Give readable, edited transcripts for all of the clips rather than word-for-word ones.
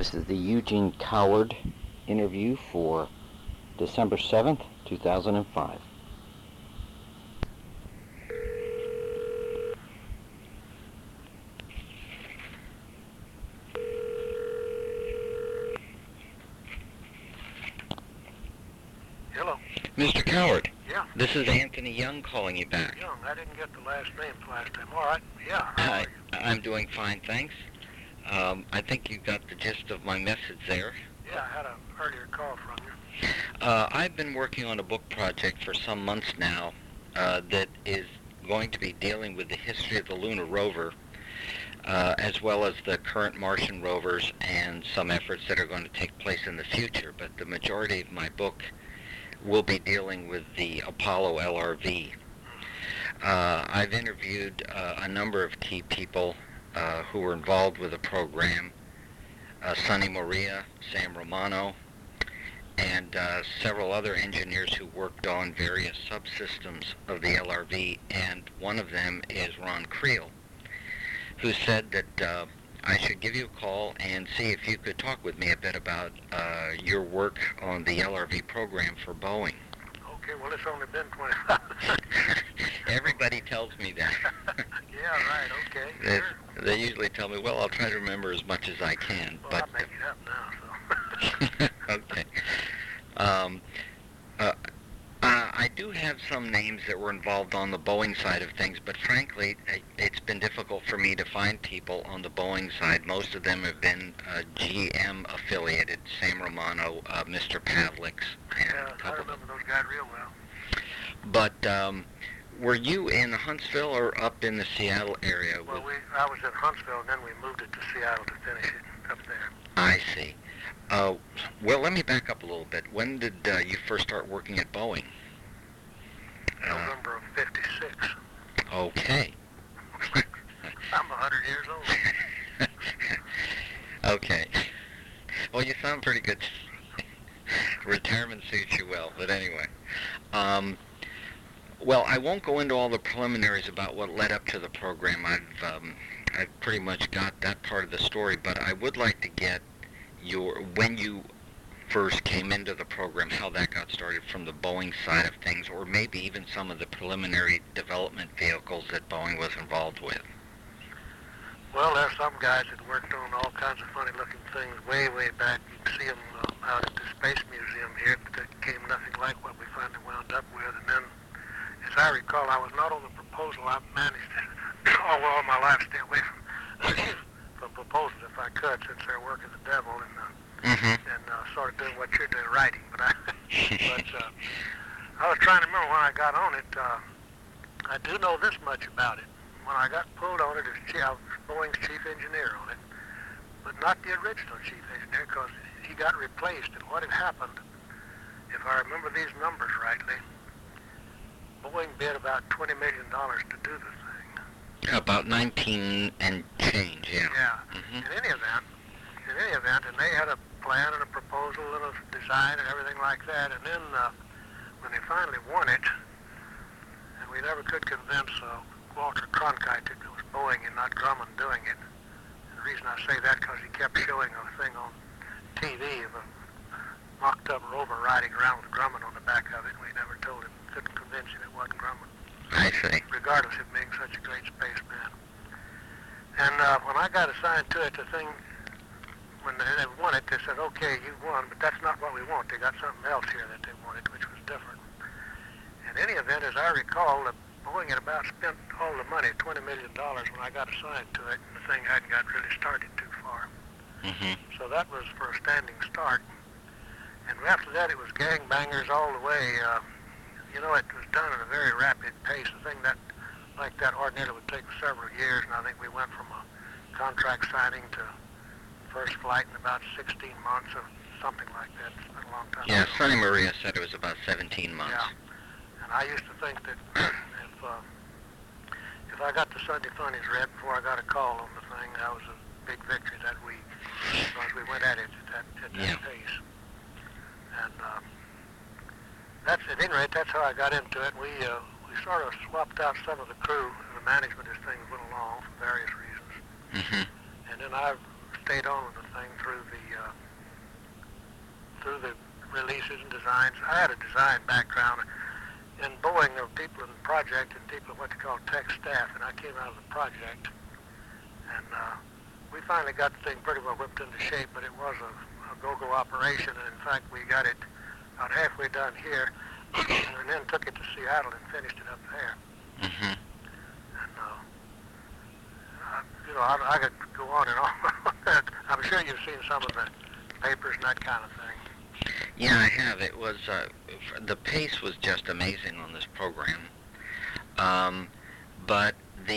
This is the Eugene Coward interview for December 7th, 2005. Hello. Mr. Coward. Yeah. This is Anthony Young calling you back. Young. I didn't get the last name last time. All right. Yeah. Hi. I'm doing fine, thanks. I think you got the gist of my message there. Yeah, I had an earlier call from you. I've been working on a book project for some months now that is going to be dealing with the history of the lunar rover, as well as the current Martian rovers and some efforts that are going to take place in the future. But the majority of my book will be dealing with the Apollo LRV. I've interviewed a number of key people who were involved with the program, Sonny Maria, Sam Romano, and several other engineers who worked on various subsystems of the LRV, and one of them is Ron Creel, who said that I should give you a call and see if you could talk with me a bit about your work on the LRV program for Boeing. Okay, well, it's only been 25. Everybody tells me that. Yeah, right, okay. Sure. They usually tell me, well, I'll try to remember as much as I can. Well, but I'll make it up now, so. Okay. I do have some names that were involved on the Boeing side of things, but frankly, it's been difficult for me to find people on the Boeing side. Most of them have been GM affiliated, Sam Romano, Mr. Pavliks, and Yeah, a I couple of them. remember those guys real well. But were you in Huntsville or up in the Seattle area? Well, I was in Huntsville, and then we moved it to Seattle to finish it up there. I see. Well, let me back up a little bit. When did you first start working at Boeing? November of 56. Okay. I'm 100 years old. Okay. Well, you sound pretty good. Retirement suits you well, but anyway. Well, I won't go into all the preliminaries about what led up to the program. I've pretty much got that part of the story, but I would like to get when you first came into the program, how that got started from the Boeing side of things, or maybe even some of the preliminary development vehicles that Boeing was involved with. Well, there's some guys that worked on all kinds of funny-looking things way, way back. You can see them out at the Space Museum here, but that came nothing like what we finally wound up with. And then, as I recall, I was not on the proposal. I managed all my life stay away from proposals if I could, since they're working the devil and sort of doing what you're doing, writing. But I was trying to remember when I got on it. I do know this much about it. When I got pulled on it, I was Boeing's chief engineer on it, but not the original chief engineer, because he got replaced. And what had happened, if I remember these numbers rightly, Boeing bid about $20 million to do the thing. About 19 and change, yeah. Yeah. In any event, and they had a plan and a proposal and a design and everything like that. And then when they finally won it, and we never could convince Walter Cronkite that it was Boeing and not Grumman doing it. And the reason I say that because he kept showing a thing on TV of a mocked-up rover riding around with Grumman on the back of it. We never told him, couldn't convince him it wasn't Grumman. I see. Regardless of being such a great spaceman. And when I got assigned to it, the thing, when they won it, they said, okay, you won, but that's not what we want. They got something else here that they wanted, which was different. In any event, as I recall, Boeing had about spent all the money, $20 million, when I got assigned to it, and the thing hadn't got really started too far. So that was for a standing start. And after that, it was gangbangers all the way. It was done at a very rapid pace. A thing like that ordinarily would take several years, and I think we went from a contract signing to first flight in about 16 months or something like that. It's been a long time. Yeah, Sonny Maria said it was about 17 months. Yeah, and I used to think that if I got the Sunday Funnies read before I got a call on the thing, that was a big victory that week, because we went at it at that pace. And at any rate, that's how I got into it. We sort of swapped out some of the crew and the management as things went along for various reasons. And then I stayed on with the thing through the releases and designs. I had a design background. In Boeing, there were people in the project and people in what they call tech staff, and I came out of the project. And we finally got the thing pretty well whipped into shape, but it was a go-go operation, and in fact, we got it about halfway done here, and then took it to Seattle and finished it up there. Mm-hmm. And, I could go on and on. I'm sure you've seen some of the papers and that kind of thing. Yeah, I have. It was, the pace was just amazing on this program. But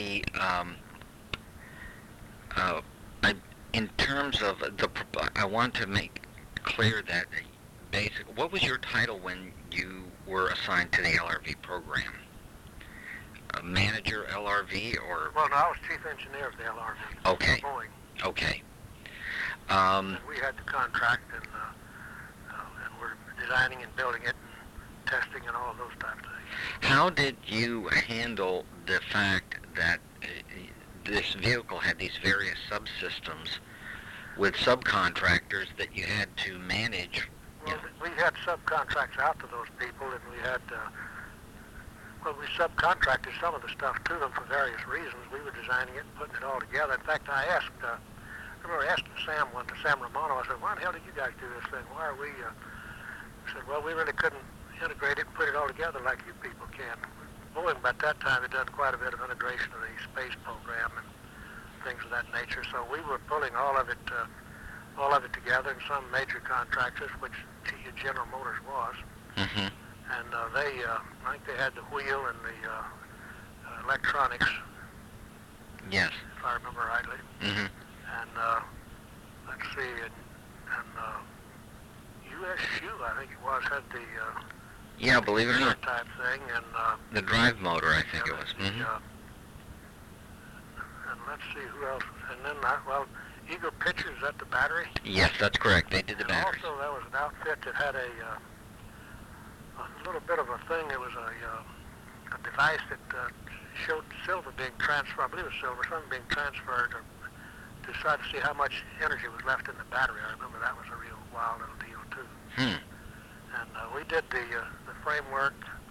in terms of I want to make clear that what was your title when you were assigned to the LRV program? Manager LRV or? Well, no, I was chief engineer of the LRV. Okay. Boeing. Okay. And we had the contract, and we're designing and building it, and testing, and all of those types of things. How did you handle the fact that this vehicle had these various subsystems with subcontractors that you had to manage? Well, we had subcontracts out to those people, and we had, we subcontracted some of the stuff to them for various reasons. We were designing it and putting it all together. In fact, I remember asking Sam Romano, I said, why the hell did you guys do this thing? Why are we, he said, well, we really couldn't integrate it and put it all together like you people can. Boeing, by that time, had done quite a bit of integration of the space program and things of that nature, so we were pulling all of it together, and some major contractors, which General Motors was. Mm-hmm. And I think they had the wheel and the electronics. Yes. If I remember rightly. Mm-hmm. And let's see, and USU, I think it was, had the yeah, believe it or not, type thing, and the drive motor, I think it was. Mm-hmm. And let's see who else. And then Eagle Pictures, is that the battery? Yes, that's correct. They did the batteries. Also, there was an outfit that had a little bit of a thing. It was a device that showed silver being transferred. I believe it was silver, something being transferred to try to see how much energy was left in the battery. I remember that was a real wild little deal too. Hmm. And we did the framework,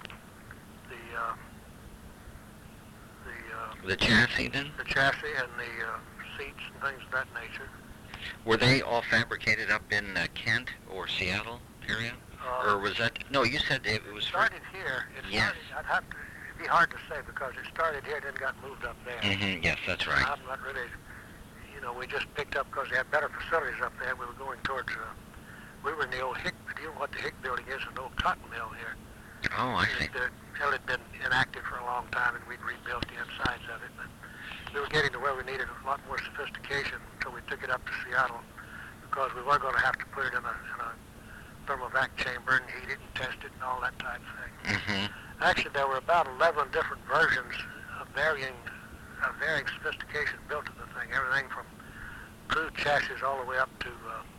The chassis then? the chassis, and the seats and things of that nature. Were they all fabricated up in Kent or Seattle area? Or was that, no, you said it was... Started here. Yes. It'd be hard to say because it started here and then got moved up there. Mm-hmm. Yes, that's right. I'm not really, we just picked up because they had better facilities up there. We were going towards, we were in the old Hick, you know what the Hick building is, an old cotton mill here. Oh, I see. The mill had been inactive for a long time, and we'd rebuilt the insides of it. But we were getting to where we needed a lot more sophistication, so we took it up to Seattle because we were going to have to put it in a thermal vac chamber and heat it and test it and all that type of thing. Mm-hmm. Actually, there were about 11 different versions of varying sophistication built to the thing. Everything from crude chassis all the way up to,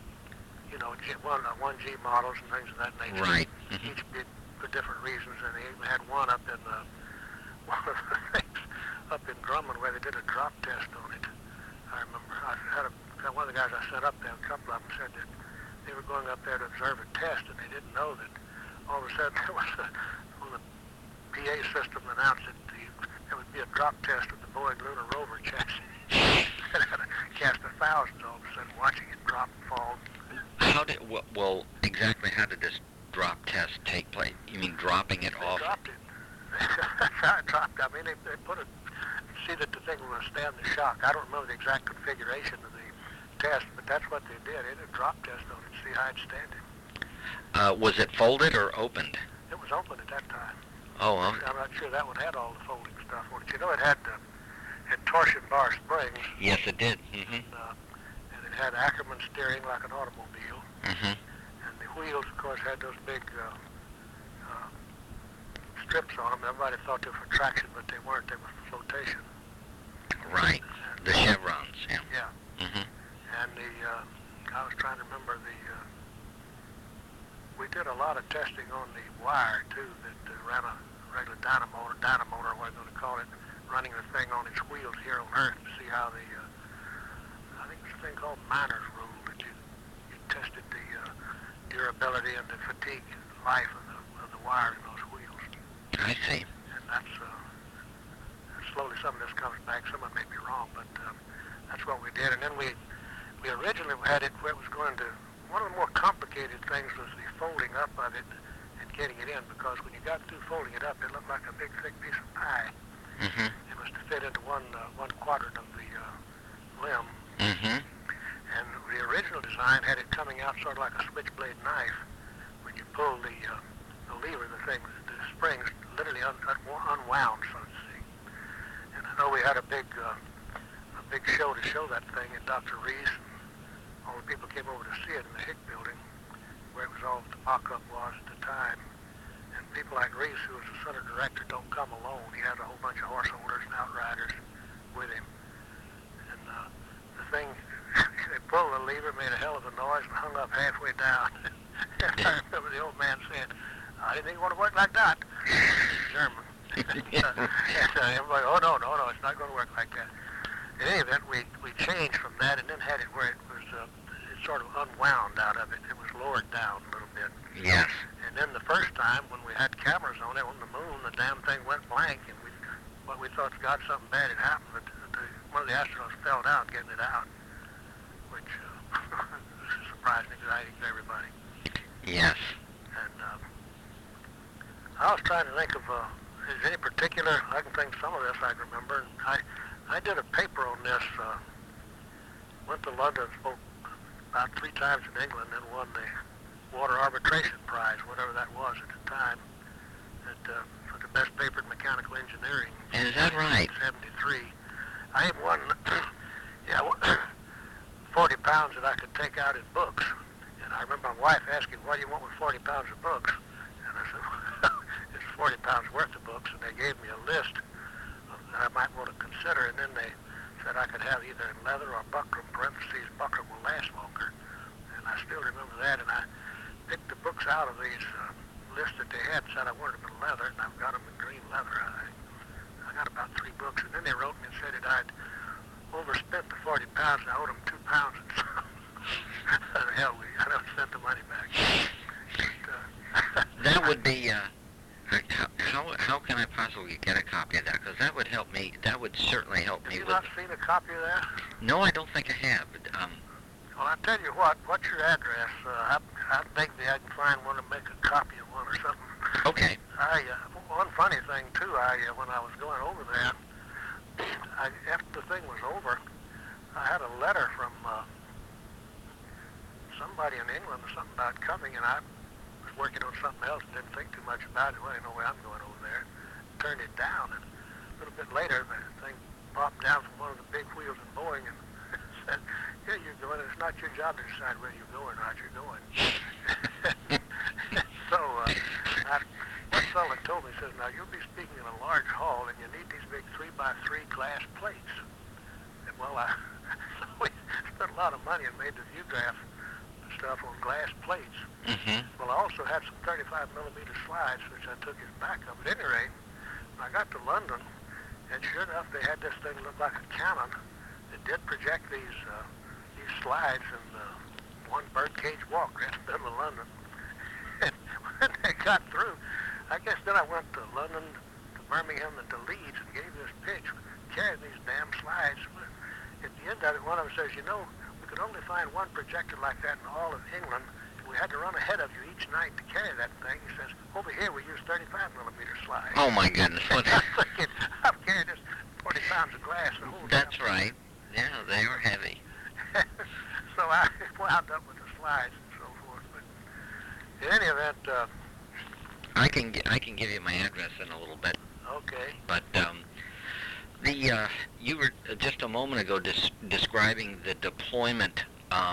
1G models and things of that nature. Right. Mm-hmm. Each did for different reasons, and they even had one up in one of the things up in Drummond where they did a drop test on it. I remember one of the guys I sent up there, a couple of them said that they were going up there to observe a test, and they didn't know that all of a sudden there was when the PA system announced that there would be a drop test with the Boeing Lunar Rover chassis. And had a cast of thousands all of a sudden watching it drop and fall. Exactly how did this drop test take place? You mean dropping it off? They dropped it. That's how it dropped. I mean, they put it, see that the thing will withstand the shock. I don't remember the exact configuration of the test, but that's what they did. They did a drop test on it to see how it'd stand it. Was it folded or opened? It was open at that time. Oh, I'm not sure that one had all the folding stuff on it. It had torsion bar springs. Yes, it did. Mm-hmm. And it had Ackerman steering like an automobile. Mm-hmm. And the wheels, of course, had those big strips on them. Everybody thought they were for traction, but they weren't. They were for flotation. Right. The chevrons, yeah. Yeah. Mm-hmm. And I was trying to remember we did a lot of testing on the wire, too, that ran a regular dynamotor, or what I'm going to call it, running the thing on its wheels here on Earth to see how I think it was thing called Miner's Rule, that you tested the durability and the fatigue life of the wire in those wheels. I see. And that's slowly some of this comes back. Some of it may be wrong, but that's what we did. And then we originally had it where it was going to. One of the more complicated things was the folding up of it and getting it in, because when you got through folding it up, it looked like a big thick piece of pie. Mm-hmm. It was to fit into one quadrant of the limb. Mm-hmm. And the original design had it coming out sort of like a switchblade knife. When you pull the lever, the springs literally unwound, so to speak. And I know we had a big show to show that thing at Dr. Reese. All the people came over to see it in the Hick building, where it was all the mock-up was at the time. And people like Reese, who was the center director, don't come alone. He had a whole bunch of horse owners and outriders with him. And the thing, they pulled the lever, made a hell of a noise, and hung up halfway down. And I remember the old man saying, I didn't think it would work like that. German. And everybody, oh, no, it's not going to work like that. In any event, we changed from that and then had it where it was it sort of unwound out of it. It was lowered down a little bit. Yes. And then the first time when we had cameras on it on the moon, the damn thing went blank, and we thought God something bad had happened, but one of the astronauts fell down getting it out, which surprised me because I think everybody. Yes. And I was trying to think of is any particular. I can think some of this I can remember. And I did a paper on this. Went to London, spoke about 3 times in England, and won the Water Arbitration Prize, whatever that was at the time, for the best paper in mechanical engineering. Is that right? 73. I had won 40 pounds that I could take out in books. And I remember my wife asking, what do you want with 40 pounds of books? And I said, it's 40 pounds worth of books. And they gave me a list that I might want to consider. And then they said I could have either in leather or buckram, parentheses, buckram will last longer. And I still remember that. And I picked the books out of these lists that they had and said I wanted them in leather, and I've got them in green leather. I got about 3 books. And then they wrote me and said that I'd overspent the 40 pounds and I owed them 2 pounds and something. Hell, I never sent the money back. But, that would be, how can I possibly get a copy of that? Because that would help me, that would certainly help me have with... you not seen a copy of that? No, I don't think I have. But, well, I tell you what's your address? I think I can find one and make a copy of one or something. okay. One funny thing, too, when I was going over there, after the thing was over, I had a letter from somebody in England or something about coming, and I was working on something else and didn't think too much about it. Well, I didn't know where I'm going over there. Turned it down, and a little bit later, the thing popped down from one of the big wheels in Boeing and said, here you're going, and it's not your job to decide whether you're going or not you're going. So, one fellow told me, he says, now you'll be speaking in a large hall, and you need these big 3x3 glass plates. And well, we spent a lot of money and made the Vuegraph stuff on glass plates. Mm-hmm. Well, I also had some 35 millimeter slides, which I took as backup. At any rate, when I got to London, and sure enough, they had this thing look like a cannon. It did project these slides in one birdcage walk right in the middle of London. And when they got through, I guess then I went to London, to Birmingham, and to Leeds and gave this pitch, carrying these damn slides. At the end of it, one of them says, you know, we could only find one projector like that in all of England. We had to run ahead of you each night to carry that thing. He says, over here we use 35 millimeter slides. Oh, my goodness. I'm thinking, I've carried this 40 pounds of glass the whole That's time. right. Yeah, they were heavy. So I wound up with the slides and so forth. But in any event, I can give you my address in a little bit. okay. But you were just a moment ago describing the deployment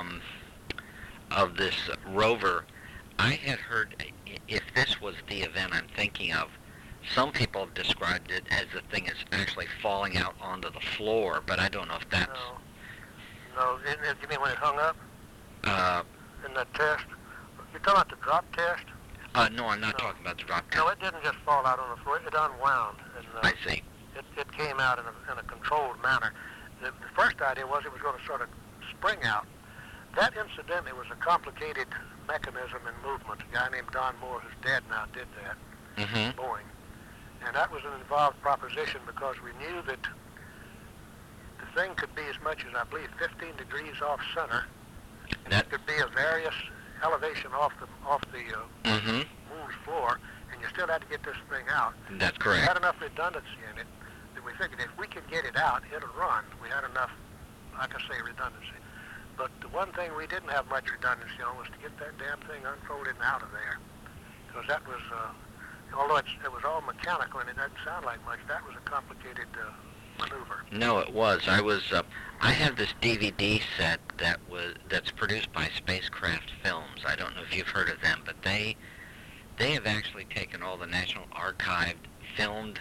of this rover. I had heard, if this was the event I'm thinking of, some people have described it as the thing is actually falling out onto the floor, but I don't know if that's... No, you mean when it hung up in that test? You're talking about the drop test? No, I'm not talking about the drop test. No, it didn't just fall out on the floor. It unwound. And, I see. It came out in a controlled manner. The first idea was it was going to sort of spring out. That incidentally was a complicated mechanism and movement. A guy named Don Moore, who's dead now, did that, Boeing. And that was an involved proposition because we knew that the thing could be as much as, I believe, 15 degrees off center. And it could be a various elevation off the moon's floor, and you still had to get this thing out. That's correct. We had enough redundancy in it that we figured if we could get it out, it'll run. We had enough, like I say, redundancy. But the one thing we didn't have much redundancy on was to get that damn thing unfolded and out of there. Because that was, although it was all mechanical and it doesn't sound like much, that was a complicated maneuver. No, it was. I have this DVD set that's produced by Spacecraft Films. I don't know if you've heard of them, but they have actually taken all the National Archive filmed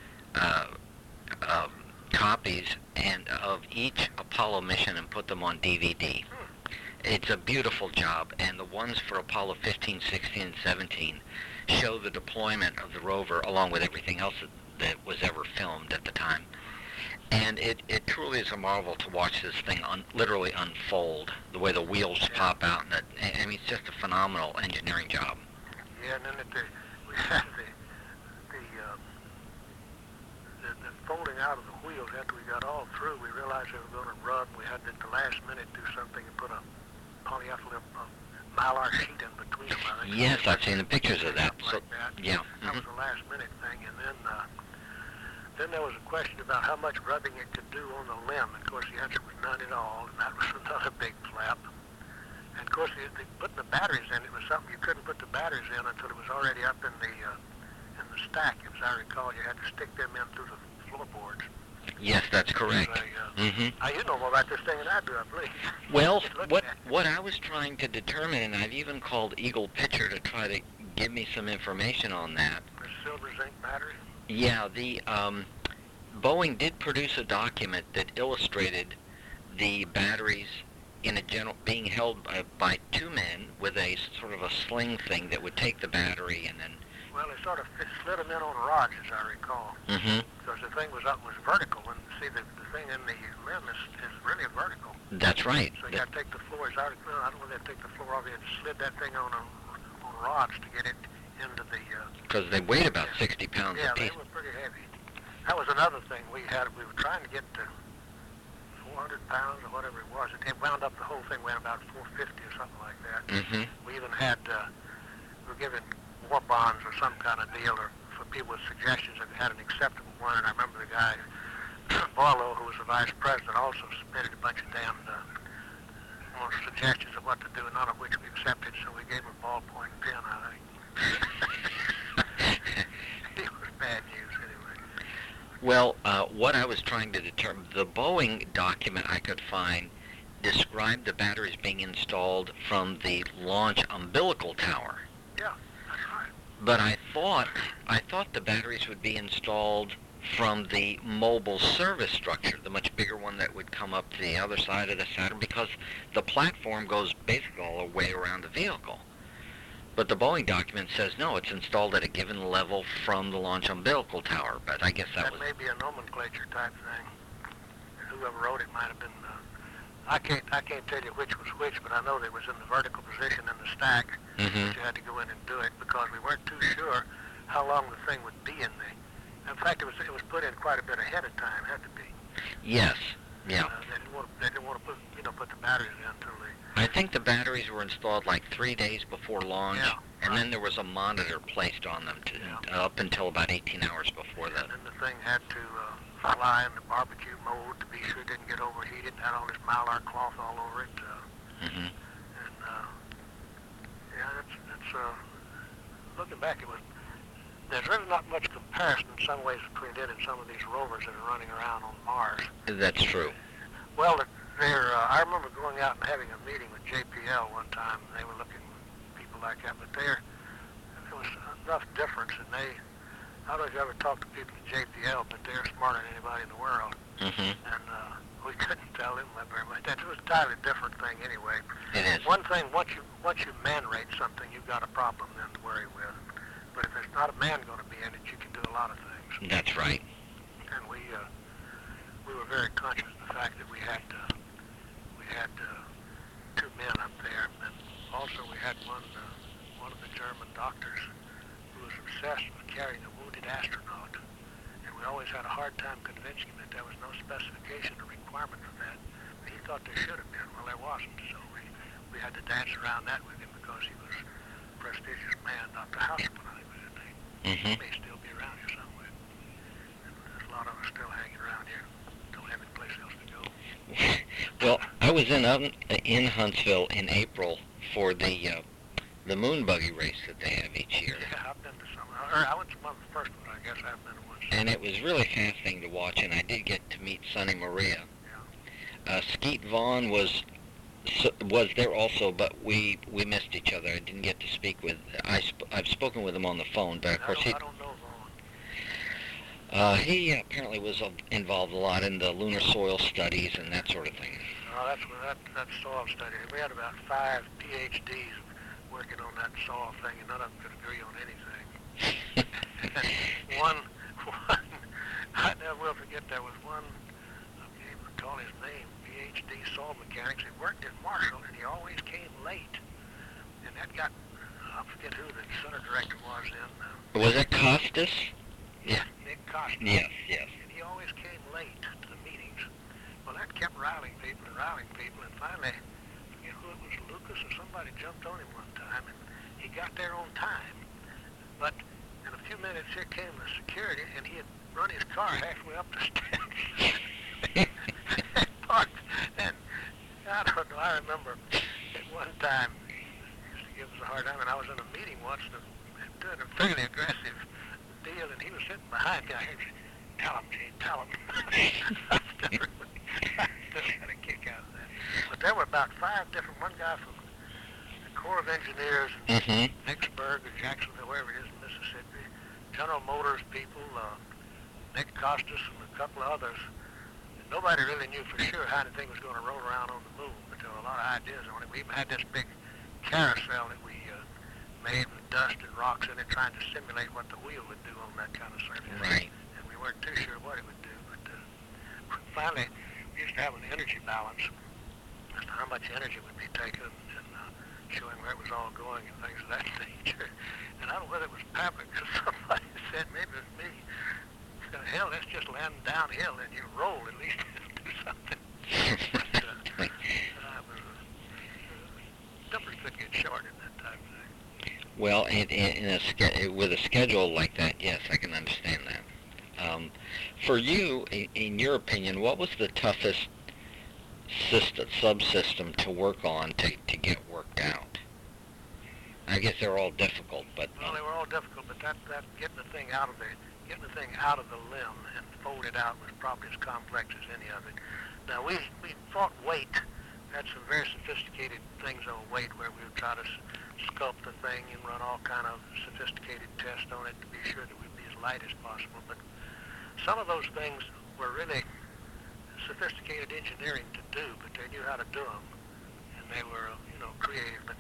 copies and of each Apollo mission and put them on DVD. It's a beautiful job, and the ones for Apollo 15, 16, and 17 show the deployment of the rover along with everything else that was ever filmed at the time. And it truly is a marvel to watch this thing literally unfold, the way the wheels pop out. And I mean, it's just a phenomenal engineering job. Yeah, and then we had the folding out of the wheels after we got all through. We realized they were going to rub. We had to, at the last minute, do something and put a polyethylene mylar sheet in between them. I think. Yes, I've seen the pictures of that. So, like that. Yeah. That was a last minute thing, and then there was a question about how much rubbing it could do on the limb. And of course, the answer was none at all, and that was another big flap. And of course, putting the batteries in, it was something you couldn't put the batteries in until it was already up in the stack. As I recall, you had to stick them in through the floorboards. Yes, that's correct. You know more about this thing than I do, I believe. Well, what I was trying to determine, and I've even called Eagle Pitcher to try to give me some information on that. The silver zinc battery? Yeah, the Boeing did produce a document that illustrated the batteries in a general being held by two men with a sort of a sling thing that would take the battery and then. Well, they sort of slid them in on rods, as I recall. Because the thing was vertical, and see the thing in the limb is really vertical. That's right. So you got to take the floor. I don't know if they take the floor off. You had to slid that thing on rods to get it into the. Because they weighed about 60 pounds a apiece. Yeah, they were pretty heavy. That was another thing we had. We were trying to get to 400 pounds or whatever it was. It wound up, the whole thing went about 450 or something like that. We even had, we were given war bonds or some kind of deal or for people with suggestions if they had an acceptable one. And I remember the guy, Barlow, who was the vice president, also submitted a bunch of damn suggestions of what to do, none of which we accepted, so we gave him a ballpoint pen, I think. It was bad news anyway. Well, what I was trying to determine, the Boeing document I could find described the batteries being installed from the launch umbilical tower. Yeah, that's right. But I thought the batteries would be installed from the mobile service structure, the much bigger one that would come up to the other side of the Saturn, because the platform goes basically all the way around the vehicle. But the Boeing document says, no, it's installed at a given level from the launch umbilical tower. But I guess that was... may be a nomenclature type thing. Whoever wrote it might have been... I can't tell you which was which, but I know that it was in the vertical position in the stack. But you had to go in and do it because we weren't too sure how long the thing would be in the... In fact, it was put in quite a bit ahead of time. It had to be. Yes. Yeah. They didn't want to put the batteries in until they... I think the batteries were installed like 3 days before launch, and then there was a monitor placed on them up until about 18 hours before that. And then the thing had to fly in the barbecue mode to be sure it didn't get overheated. It had all this mylar cloth all over it. And that's looking back, there's really not much comparison in some ways between it and some of these rovers that are running around on Mars. That's true. Well, I remember going out and having a meeting with JPL one time. They were looking at people like that, but there was enough difference, and I don't know if you ever talked to people at JPL, but they're smarter than anybody in the world. And we couldn't tell them very much. That was a entirely different thing anyway. It is. One thing, once you man-rate something, you've got a problem then to worry with. But if there's not a man going to be in it, you can do a lot of things. That's right. And we were very conscious of the fact that we had also we had one of the German doctors who was obsessed with carrying a wounded astronaut, and we always had a hard time convincing him that there was no specification or requirement for that. But he thought there should have been. Well, there wasn't, so we had to dance around that with him because he was a prestigious man. Dr. Houseman, I think was his name. He may still be around here somewhere. And there's a lot of us still hanging around here. Don't have any place else to go. Well, I was in Huntsville in April for the moon buggy race that they have each year. Yeah, I've been to some. I went to one of the first one, I guess. I haven't been to one since. And it was really fascinating to watch, and I did get to meet Sonny Maria. Yeah. Skeet Vaughn was there also, but we missed each other. I didn't get to speak with. I've spoken with him on the phone, but of course I don't know Vaughn. he apparently was involved a lot in the lunar soil studies and that sort of thing. Oh, that's soil study. We had about 5 PhDs working on that soil thing, and none of them could agree on anything. one, I never will forget, there was one, I can't even recall his name, PhD soil mechanics. He worked in Marshall, and he always came late. And that got, I forget who the center director was then. Was it Costas? Yeah. Nick Costas. Yes. And he always came late to the meetings. Well, that kept riling people, and finally, you know, it was Lucas or somebody jumped on him one time, and he got there on time. But in a few minutes, here came the security, and he had run his car halfway up the steps. Parked. And I don't know, I remember at one time, he used to give us a hard time, and I was in a meeting once and doing a fairly aggressive deal, and he was sitting behind me. I heard, tell him, Gene, tell him. I still had a kick out of that. But there were about 5 different, one guy from the Corps of Engineers in Vicksburg or Jacksonville, wherever it is in Mississippi, General Motors people, Nick Costas and a couple of others. And nobody really knew for sure how anything was going to roll around on the moon, but there were a lot of ideas on it. We even had this big carousel that we made with dust and rocks in it, trying to simulate what the wheel would do on that kind of surface. Right. And we weren't too sure what it would do, but finally we used to have an energy balance as to how much energy would be taken and showing where it was all going and things of that nature. And I don't know whether it was Pavlik or somebody said, maybe it was me, hell, let's just land downhill and you roll, at least do something. But, numbers could get short in that type of thing. Well, with a schedule like that, yes, I can understand that. For you, in your opinion, what was the toughest subsystem to work on to get worked out? I guess they're all difficult, but well, they were all difficult. But that getting the thing out of the limb and fold it out was probably as complex as any of it. Now we fought weight. Had some very sophisticated things on weight where we would try to sculpt the thing and run all kind of sophisticated tests on it to be sure that we'd be as light as possible. But some of those things were really sophisticated engineering to do, but they knew how to do them, and they were, creative. But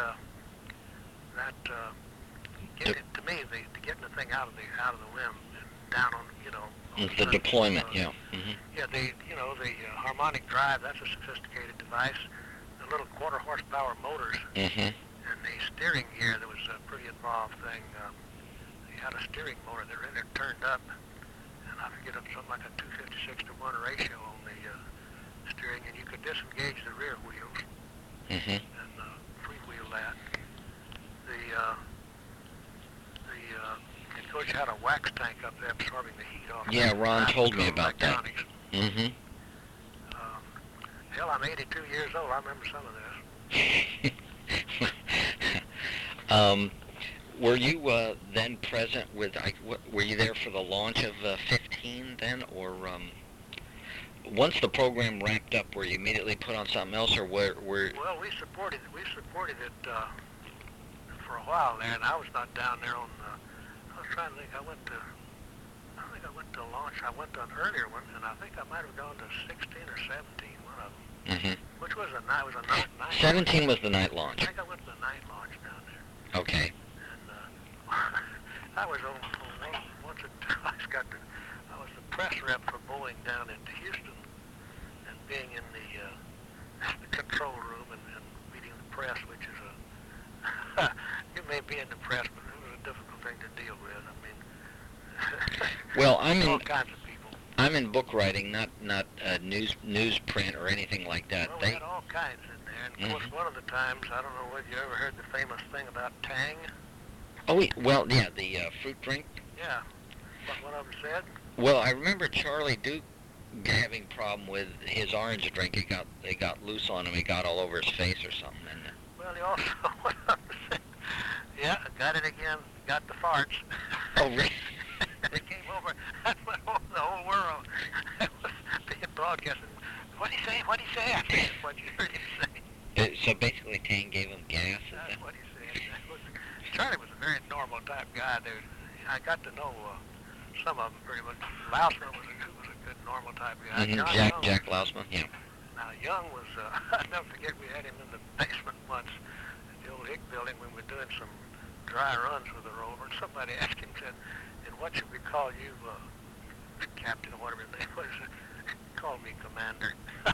to me, getting the thing out of the limb and down on, on the deployment, yeah. Yeah, the harmonic drive, that's a sophisticated device. The little quarter horsepower motors and the steering gear, that was a pretty involved thing. They had a steering motor that really turned up, and I forget, something like a 256-to-1 ratio on the steering, and you could disengage the rear wheels and freewheel that. Of course, you had a wax tank up there absorbing the heat off. Yeah, Ron told me about that. Hell, I'm 82 years old. I remember some of this. Were you then present with? Were you there for the launch of 15 then, or once the program wrapped up, were you immediately put on something else, or were? Well, we supported it for a while there, and I was not down there on. I was trying to think. I think I went to launch. I went to an earlier one, and I think I might have gone to 16 or 17, one of them. Which was a night. 17 was the night launch. I think I went to the night launch down there. Okay. And I was once or twice I was the press rep for Boeing down in Houston, and being in the control room and meeting the press, which is you may be in the press, but it was a difficult thing to deal with. I mean, Well, all kinds of people. I'm in book writing, not newsprint or anything like that. Well, we had all kinds in there. And of course, one of the times, I don't know whether you ever heard the famous thing about Tang. Oh, well, yeah, the fruit drink. Yeah. What one of them said? Well, I remember Charlie Duke having a problem with his orange drink. It got loose on him. It got all over his face or something. Well, he also one of them said, yeah, got it again. Got the farts. Oh, really? It came over. That went over the whole world. It was being broadcasted. What'd he say? What'd he say? I think that's what you heard him say. So basically, Tang gave him gas. That's what he said. Charlie was a very normal type guy. I got to know some of them pretty much. Lousman was a good normal type guy. Mm-hmm. Jack Lousman, yeah. Now Young was, I'll never forget, we had him in the basement once at the old Hick building when we were doing some dry runs with the rover. And somebody asked him, said, and what should we call you, Captain or whatever his name was? He called me Commander.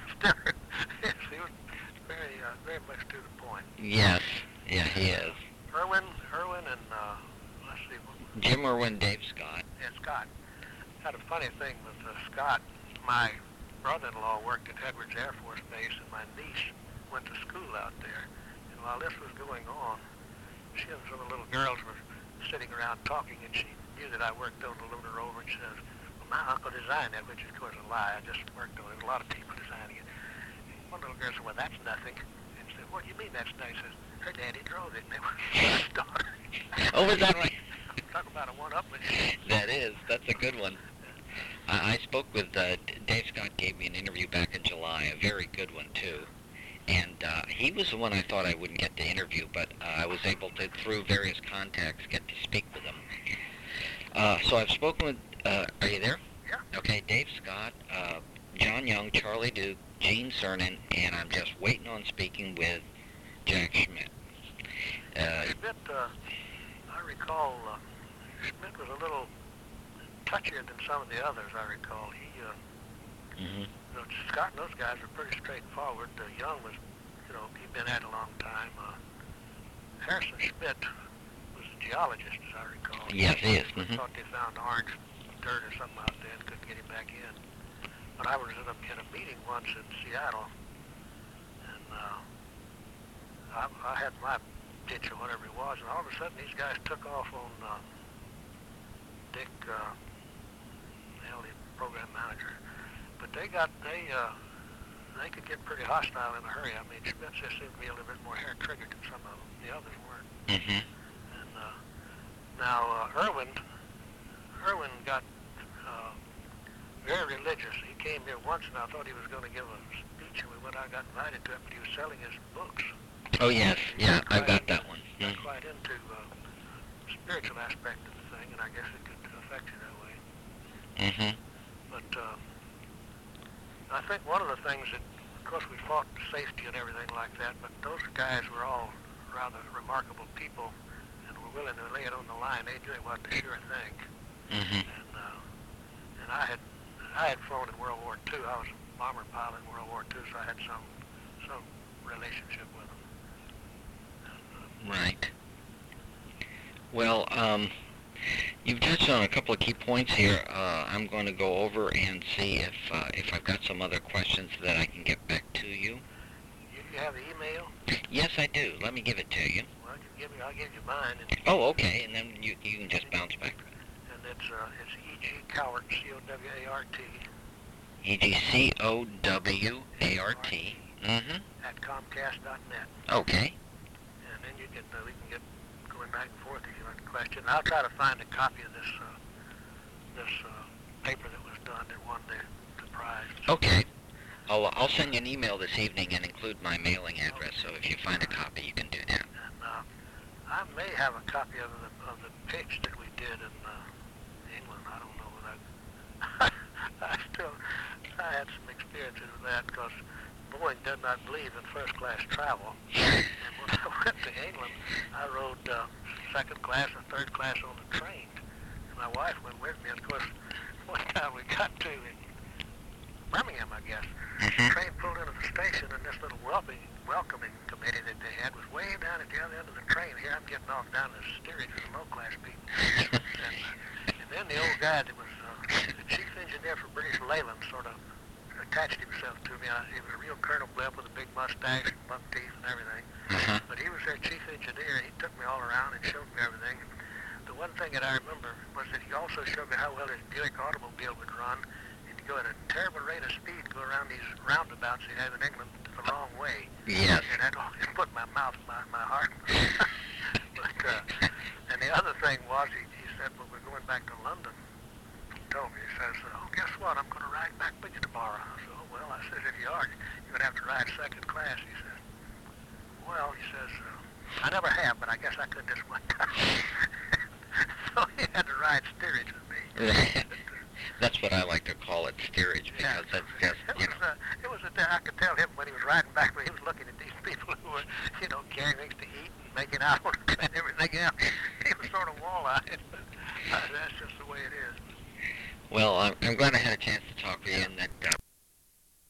Yes, he was very much to the point. Yes, yeah, he is. Irwin and, let's see. Jim Irwin, Dave Scott. Yeah, Scott. Had a funny thing with Scott. My brother-in-law worked at Edwards Air Force Base, and my niece went to school out there. And while this was going on, she and some of the little girls were sitting around talking, and she knew that I worked on the lunar rover, and she says, well, my uncle designed that, which is, of course, a lie. I just worked on it. A lot of people designing it. And one little girl said, well, that's nothing. And she said, what do you mean that's nice? Says, her daddy drove it, and it was his daughter. Oh, is that right? Talk about a one-upman. That's a good one. I spoke with Dave Scott. Gave me an interview back in July, a very good one too. And he was the one I thought I wouldn't get to interview, but I was able to, through various contacts, get to speak with him. So I've spoken with. Are you there? Yeah. Okay, Dave Scott, John Young, Charlie Duke, Gene Cernan, and I'm just waiting on speaking with Jack Schmidt. Schmidt, I recall, Schmidt was a little touchier than some of the others, I recall. Scott and those guys were pretty straightforward. Young was, he'd been at it a long time. Harrison Schmidt was a geologist, as I recall. Yes, he is. Mm-hmm. Thought they found orange dirt or something out there and couldn't get him back in. But I was in a meeting once in Seattle, and I had my ditch or whatever it was, and all of a sudden these guys took off on Dick, the program manager. But they could get pretty hostile in a hurry. I mean, Schmidt just seemed to be a little bit more hair-triggered than some of them. The others weren't. Mm-hmm. And now Irwin got very religious. He came here once, and I thought he was going to give a speech, and I got invited to it, but he was selling his books. Oh, yes. Yeah, I've got that one. Got quite into the spiritual aspect of the thing, and I guess it could affect you that way. Mm-hmm. But I think one of the things that, of course, we fought safety and everything like that, but those guys were all rather remarkable people and were willing to lay it on the line. They knew it wasn't a sure thing. Mm-hmm. And I had flown in World War II. I was a bomber pilot in World War II, so I had some relationship with them. And, right. Well, you've touched on a couple of key points here. I'm going to go over and see if I've got some other questions that I can get back to you. You have the email? Yes, I do. Let me give it to you. Well, I'll give you mine. And oh, okay. And then you can just bounce back. And it's E.G. Cowart, C-O-W-A-R-T. E.G. C-O-W-A-R-t. Mm-hmm. At Comcast.net. Okay. And then we can get going back and forth if you have a question. I'll try to find a copy of this paper that was done that won the prize. Okay. I'll send you an email this evening and include my mailing address. So if you find a copy, you can do that. And I may have a copy of the pitch that we did in England. I don't know whether I had some experiences with that because Boeing did not believe in first-class travel. And when I went to England, I rode second class and third class on the train. And my wife went with me. And of course, one time we got to Birmingham, I guess. The Mm-hmm. train pulled into the station, and this little welcoming committee that they had was way down at the other end of the train. Here I'm getting off down the steerage with a low-class beat. And then the old guy that was the chief engineer for British Leyland sort of attached himself to me. He was a real Colonel Blimp with a big mustache and buck teeth and everything. Uh-huh. But he was their chief engineer. He took me all around and showed me everything. The one thing that I remember was that he also showed me how well his Buick automobile would run. And he'd go at a terrible rate of speed, go around these roundabouts they have in England the wrong way. Yes. And that always put my mouth, my heart. But, and the other thing was, he said, well, we're going back to London. He told me, he says, oh, guess what? I'm going to ride back with you tomorrow. I said, oh, well, I said, if you are, you're going to have to ride second class. He says, well, he says, I never have, but I guess I could this one time. So he had to ride steerage with me. Right. That's what I like to call it, steerage, because that's just, you know. It was I could tell him when he was riding back, when he was looking at these people who were, carrying things to eat and making out and everything else. He was sort of wall-eyed, but that's just the way it is. Well, I'm glad I had a chance to talk to you, and that